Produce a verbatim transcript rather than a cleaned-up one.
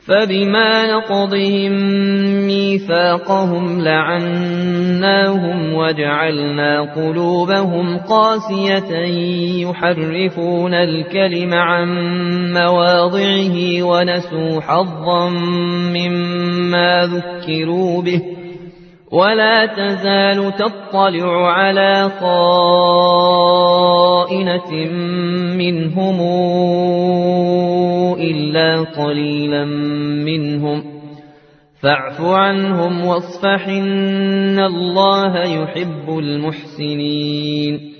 فبما نقضهم ميثاقهم لعناهم وجعلنا قلوبهم قاسية يحرفون الكلم عن مواضعه ونسوا حظا مما ذكروا به ولا تزال تطلع على خائنة منهم إلا قليلا منهم فاعف عنهم واصفح إن الله يحب المحسنين